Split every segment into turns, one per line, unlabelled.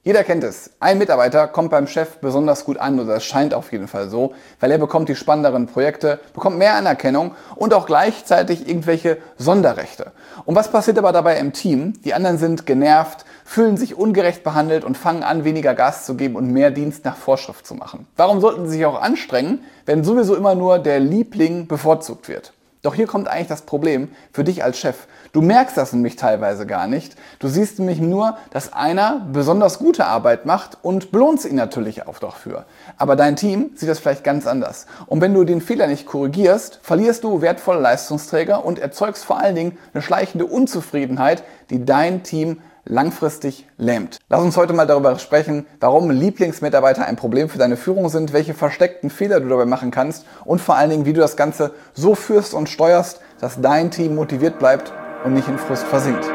Jeder kennt es. Ein Mitarbeiter kommt beim Chef besonders gut an, oder es scheint auf jeden Fall so, weil er bekommt die spannenderen Projekte, bekommt mehr Anerkennung und auch gleichzeitig irgendwelche Sonderrechte. Und was passiert aber dabei im Team? Die anderen sind genervt, fühlen sich ungerecht behandelt und fangen an, weniger Gas zu geben und mehr Dienst nach Vorschrift zu machen. Warum sollten sie sich auch anstrengen, wenn sowieso immer nur der Liebling bevorzugt wird? Doch hier kommt eigentlich das Problem für dich als Chef. Du merkst das nämlich teilweise gar nicht. Du siehst nämlich nur, dass einer besonders gute Arbeit macht und belohnst ihn natürlich auch dafür. Aber dein Team sieht das vielleicht ganz anders. Und wenn du den Fehler nicht korrigierst, verlierst du wertvolle Leistungsträger und erzeugst vor allen Dingen eine schleichende Unzufriedenheit, die dein Team langfristig lähmt. Lass uns heute mal darüber sprechen, warum Lieblingsmitarbeiter ein Problem für deine Führung sind, welche versteckten Fehler du dabei machen kannst und vor allen Dingen, wie du das Ganze so führst und steuerst, dass dein Team motiviert bleibt und nicht in Frust versinkt.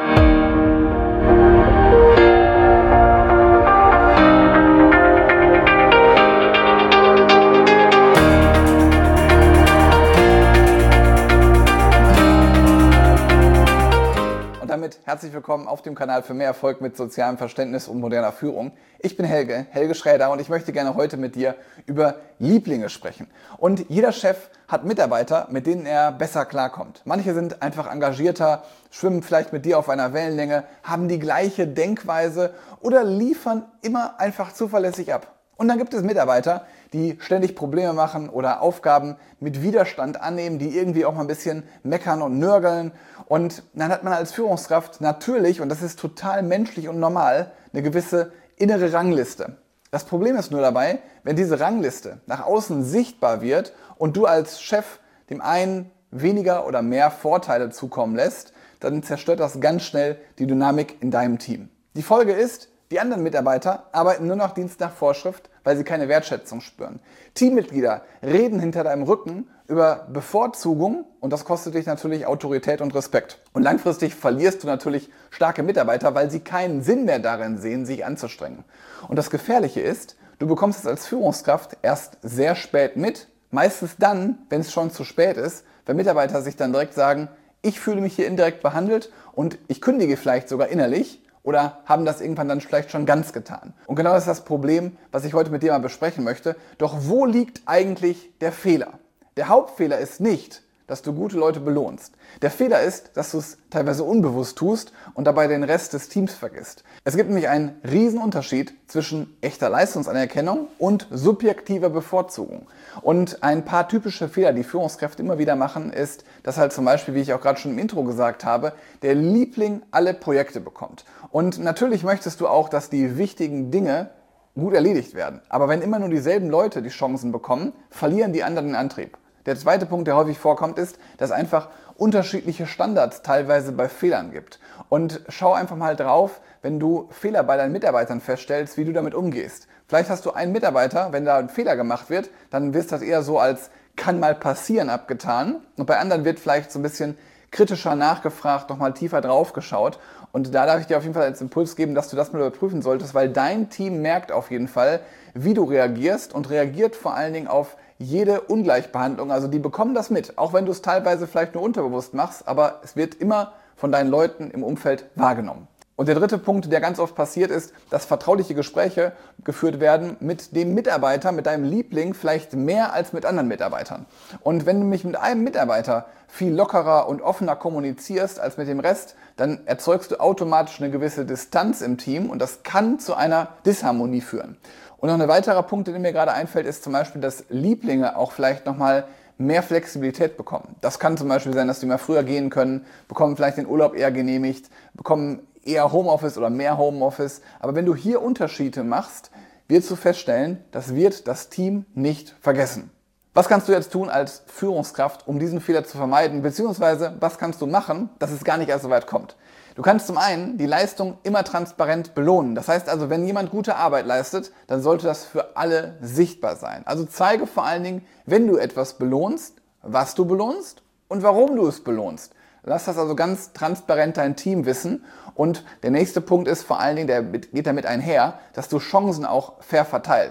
Herzlich willkommen auf dem Kanal für mehr Erfolg mit sozialem Verständnis und moderner Führung. Ich bin Helge Schräder, und ich möchte gerne heute mit dir über Lieblinge sprechen. Und jeder Chef hat Mitarbeiter, mit denen er besser klarkommt. Manche sind einfach engagierter, schwimmen vielleicht mit dir auf einer Wellenlänge, haben die gleiche Denkweise oder liefern immer einfach zuverlässig ab. Und dann gibt es Mitarbeiter, die ständig Probleme machen oder Aufgaben mit Widerstand annehmen, die irgendwie auch mal ein bisschen meckern und nörgeln. Und dann hat man als Führungskraft natürlich, und das ist total menschlich und normal, eine gewisse innere Rangliste. Das Problem ist nur dabei, wenn diese Rangliste nach außen sichtbar wird und du als Chef dem einen weniger oder mehr Vorteile zukommen lässt, dann zerstört das ganz schnell die Dynamik in deinem Team. Die Folge ist, die anderen Mitarbeiter arbeiten nur noch Dienst nach Vorschrift, weil sie keine Wertschätzung spüren. Teammitglieder reden hinter deinem Rücken über Bevorzugung, und das kostet dich natürlich Autorität und Respekt. Und langfristig verlierst du natürlich starke Mitarbeiter, weil sie keinen Sinn mehr darin sehen, sich anzustrengen. Und das Gefährliche ist, du bekommst es als Führungskraft erst sehr spät mit, meistens dann, wenn es schon zu spät ist, wenn Mitarbeiter sich dann direkt sagen, ich fühle mich hier indirekt behandelt und ich kündige vielleicht sogar innerlich, oder haben das irgendwann dann vielleicht schon ganz getan. Und genau das ist das Problem, was ich heute mit dir mal besprechen möchte. Doch wo liegt eigentlich der Fehler? Der Hauptfehler ist nicht, dass du gute Leute belohnst. Der Fehler ist, dass du es teilweise unbewusst tust und dabei den Rest des Teams vergisst. Es gibt nämlich einen riesen Unterschied zwischen echter Leistungsanerkennung und subjektiver Bevorzugung. Und ein paar typische Fehler, die Führungskräfte immer wieder machen, ist, dass halt zum Beispiel, wie ich auch gerade schon im Intro gesagt habe, der Liebling alle Projekte bekommt. Und natürlich möchtest du auch, dass die wichtigen Dinge gut erledigt werden. Aber wenn immer nur dieselben Leute die Chancen bekommen, verlieren die anderen den Antrieb. Der zweite Punkt, der häufig vorkommt, ist, dass es einfach unterschiedliche Standards teilweise bei Fehlern gibt. Und schau einfach mal drauf, wenn du Fehler bei deinen Mitarbeitern feststellst, wie du damit umgehst. Vielleicht hast du einen Mitarbeiter, wenn da ein Fehler gemacht wird, dann wirst das eher so als kann mal passieren abgetan. Und bei anderen wird vielleicht so ein bisschen kritischer nachgefragt, nochmal tiefer drauf geschaut. Und da darf ich dir auf jeden Fall als Impuls geben, dass du das mal überprüfen solltest, weil dein Team merkt auf jeden Fall, wie du reagierst, und reagiert vor allen Dingen auf jede Ungleichbehandlung. Also die bekommen das mit, auch wenn du es teilweise vielleicht nur unterbewusst machst, aber es wird immer von deinen Leuten im Umfeld wahrgenommen. Und der dritte Punkt, der ganz oft passiert, ist, dass vertrauliche Gespräche geführt werden mit dem Mitarbeiter, mit deinem Liebling, vielleicht mehr als mit anderen Mitarbeitern. Und wenn du mich mit einem Mitarbeiter viel lockerer und offener kommunizierst als mit dem Rest, dann erzeugst du automatisch eine gewisse Distanz im Team, und das kann zu einer Disharmonie führen. Und noch ein weiterer Punkt, der mir gerade einfällt, ist zum Beispiel, dass Lieblinge auch vielleicht nochmal mehr Flexibilität bekommen. Das kann zum Beispiel sein, dass die mal früher gehen können, bekommen vielleicht den Urlaub eher genehmigt, bekommen eher Homeoffice oder mehr Homeoffice. Aber wenn du hier Unterschiede machst, wirst du feststellen, das wird das Team nicht vergessen. Was kannst du jetzt tun als Führungskraft, um diesen Fehler zu vermeiden? Beziehungsweise, was kannst du machen, dass es gar nicht erst so weit kommt? Du kannst zum einen die Leistung immer transparent belohnen. Das heißt also, wenn jemand gute Arbeit leistet, dann sollte das für alle sichtbar sein. Also zeige vor allen Dingen, wenn du etwas belohnst, was du belohnst und warum du es belohnst. Lass das also ganz transparent dein Team wissen. Und der nächste Punkt ist vor allen Dingen, der geht damit einher, dass du Chancen auch fair verteilst.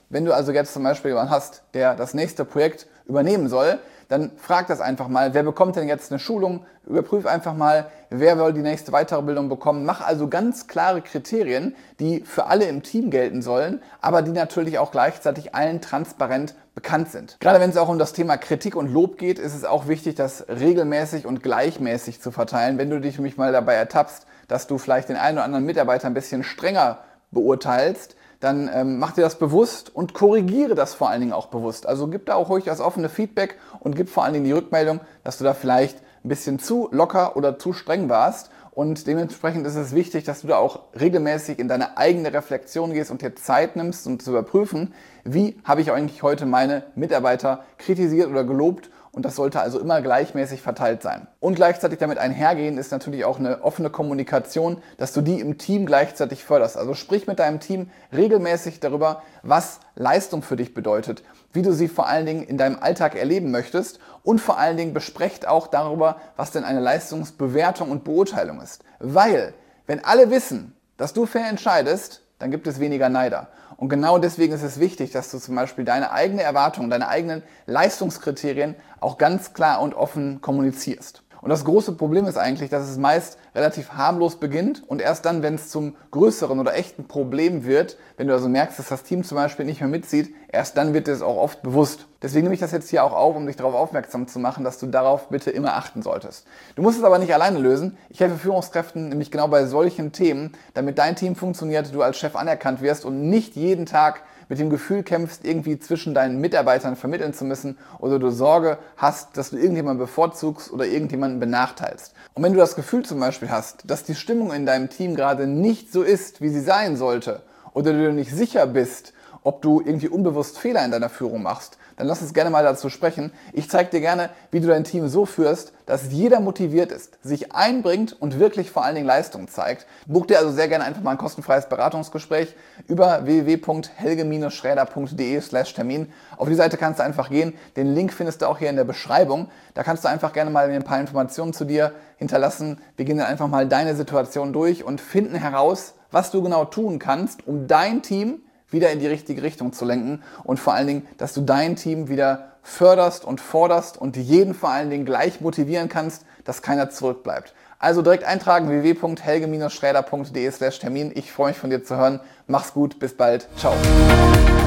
Wenn du also jetzt zum Beispiel jemanden hast, der das nächste Projekt übernehmen soll, dann frag das einfach mal, wer bekommt denn jetzt eine Schulung? Überprüf einfach mal, wer soll die nächste Weiterbildung bekommen. Mach also ganz klare Kriterien, die für alle im Team gelten sollen, aber die natürlich auch gleichzeitig allen transparent bekannt sind. Gerade wenn es auch um das Thema Kritik und Lob geht, ist es auch wichtig, das regelmäßig und gleichmäßig zu verteilen. Wenn du dich nämlich mal dabei ertappst, dass du vielleicht den einen oder anderen Mitarbeiter ein bisschen strenger beurteilst, dann mach dir das bewusst und korrigiere das vor allen Dingen auch bewusst. Also gib da auch ruhig das offene Feedback und gib vor allen Dingen die Rückmeldung, dass du da vielleicht ein bisschen zu locker oder zu streng warst. Und dementsprechend ist es wichtig, dass du da auch regelmäßig in deine eigene Reflexion gehst und dir Zeit nimmst, um zu überprüfen, wie habe ich eigentlich heute meine Mitarbeiter kritisiert oder gelobt. Und das sollte also immer gleichmäßig verteilt sein. Und gleichzeitig damit einhergehen ist natürlich auch eine offene Kommunikation, dass du die im Team gleichzeitig förderst. Also sprich mit deinem Team regelmäßig darüber, was Leistung für dich bedeutet, wie du sie vor allen Dingen in deinem Alltag erleben möchtest und vor allen Dingen besprecht auch darüber, was denn eine Leistungsbewertung und Beurteilung ist. Weil, wenn alle wissen, dass du fair entscheidest, dann gibt es weniger Neider. Und genau deswegen ist es wichtig, dass du zum Beispiel deine eigene Erwartung, deine eigenen Leistungskriterien auch ganz klar und offen kommunizierst. Und das große Problem ist eigentlich, dass es meist relativ harmlos beginnt und erst dann, wenn es zum größeren oder echten Problem wird, wenn du also merkst, dass das Team zum Beispiel nicht mehr mitzieht, erst dann wird dir das auch oft bewusst. Deswegen nehme ich das jetzt hier auch auf, um dich darauf aufmerksam zu machen, dass du darauf bitte immer achten solltest. Du musst es aber nicht alleine lösen. Ich helfe Führungskräften nämlich genau bei solchen Themen, damit dein Team funktioniert, du als Chef anerkannt wirst und nicht jeden Tag mit dem Gefühl kämpfst, irgendwie zwischen deinen Mitarbeitern vermitteln zu müssen oder du Sorge hast, dass du irgendjemanden bevorzugst oder irgendjemanden benachteilst. Und wenn du das Gefühl zum Beispiel hast, dass die Stimmung in deinem Team gerade nicht so ist, wie sie sein sollte, oder du dir nicht sicher bist, ob du irgendwie unbewusst Fehler in deiner Führung machst, dann lass uns gerne mal dazu sprechen. Ich zeige dir gerne, wie du dein Team so führst, dass jeder motiviert ist, sich einbringt und wirklich vor allen Dingen Leistung zeigt. Buch dir also sehr gerne einfach mal ein kostenfreies Beratungsgespräch über www.helge-schräder.de/Termin. Auf die Seite kannst du einfach gehen. Den Link findest du auch hier in der Beschreibung. Da kannst du einfach gerne mal ein paar Informationen zu dir hinterlassen. Wir gehen dann einfach mal deine Situation durch und finden heraus, was du genau tun kannst, um dein Team wieder in die richtige Richtung zu lenken und vor allen Dingen, dass du dein Team wieder förderst und forderst und jeden vor allen Dingen gleich motivieren kannst, dass keiner zurückbleibt. Also direkt eintragen www.helge-schräder.de/Termin. Ich freue mich von dir zu hören. Mach's gut, bis bald. Ciao.